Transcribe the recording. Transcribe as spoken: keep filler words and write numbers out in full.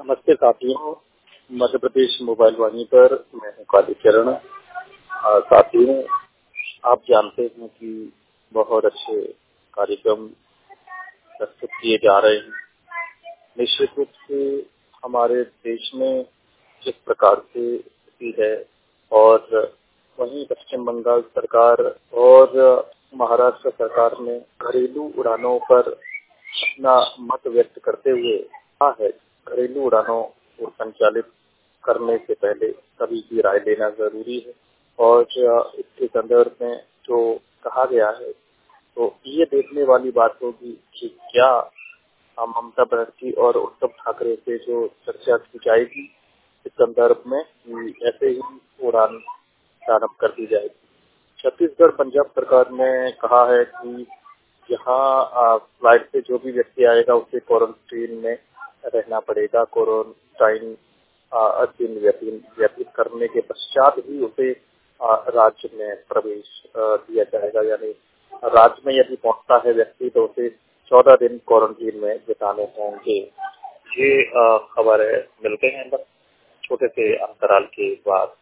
नमस्ते साथियों, मध्य प्रदेश मोबाइल वाणी पर मैं हूँ कालीचरण। अ, साथियों, आप जानते हैं कि बहुत अच्छे कार्यक्रम प्रस्तुत किए जा रहे हैं। निश्चित रूप से हमारे देश में जिस प्रकार से स्थिति है और वहीं पश्चिम बंगाल सरकार और महाराष्ट्र सरकार ने घरेलू उड़ानों पर अपना मत व्यक्त करते हुए कहा है घरेलू उड़ानों को संचालित करने से पहले सभी की राय लेना जरूरी है। और इसके संदर्भ में जो कहा गया है तो ये देखने वाली बात होगी कि क्या ममता बनर्जी और उद्धव ठाकरे से जो चर्चा की जाएगी इस संदर्भ में ऐसे ही उड़ान प्रारंभ कर दी जाएगी। छत्तीसगढ़ पंजाब सरकार ने कहा है कि यहाँ फ्लाइट से जो भी व्यक्ति आएगा उसे क्वारंटीन में रहना पड़ेगा। क्वारंटाइन दिन व्यतीत करने के पश्चात ही उसे राज्य में प्रवेश दिया जाएगा। यानी राज्य में यदि पहुंचता है व्यक्ति तो उसे चौदह दिन क्वारंटीन में बिताने होंगे। ये खबर है। मिलते हैं बस छोटे से अंतराल के बाद।